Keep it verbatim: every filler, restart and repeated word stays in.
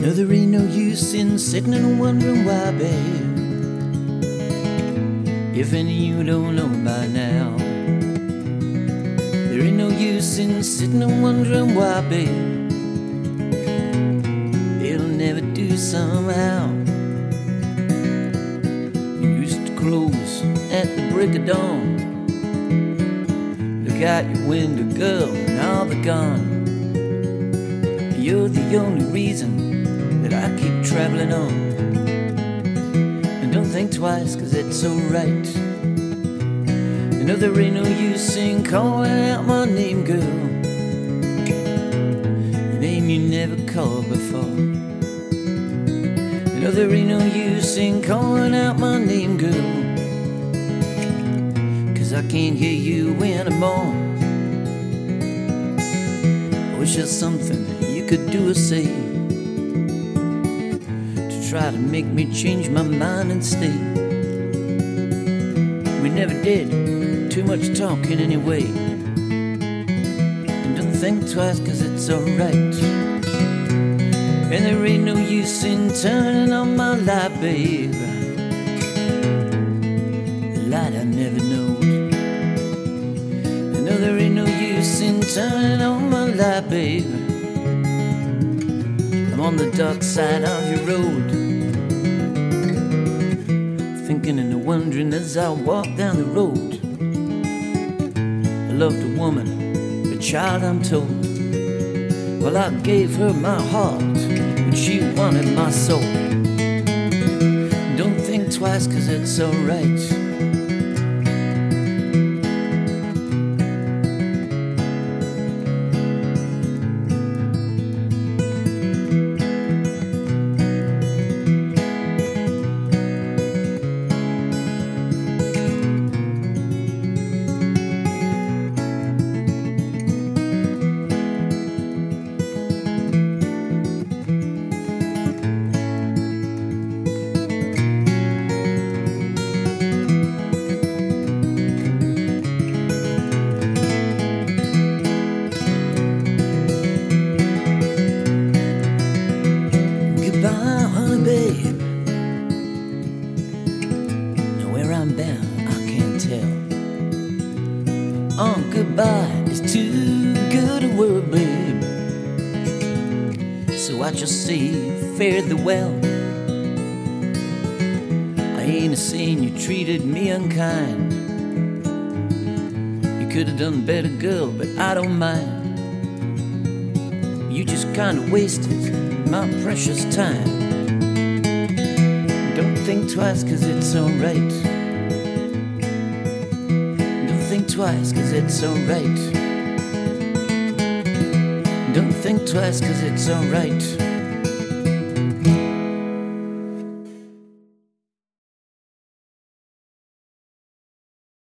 No, there ain't no use in sitting and wondering why, babe. If any you don't know by now, there ain't no use in sitting and wondering why, babe. It'll never do somehow. You used to close at the break of dawn. Look out your window, girl, now they're gone. You're the only reason that I keep traveling on. And don't think twice, cause it's alright. You know there ain't no use in calling out my name, girl, the name you never called before. You know there ain't no use in calling out my name, girl, cause I can't hear you anymore. I wish there's something you could do or say to try to make me change my mind and stay. We never did too much talking anyway. And don't think twice, cause it's alright. And there ain't no use in turning on my light, babe, the light I never knowed. And no, there ain't no use in turning on my light, babe. I'm on the dark side of your road, thinking and wondering as I walk down the road. I loved a woman, a child I'm told. Well, I gave her my heart, but she wanted my soul. Don't think twice, cause it's alright. Goodbye, honey, babe. Now where I'm bound, I can't tell. Oh, goodbye is too good a word, babe. So I just say, fare thee well. I ain't a saying you treated me unkind. You could have done better, girl, but I don't mind. You just kinda wasted my precious time. Don't think twice, cause it's alright. Don't think twice, cause it's alright. Don't think twice, cause it's alright.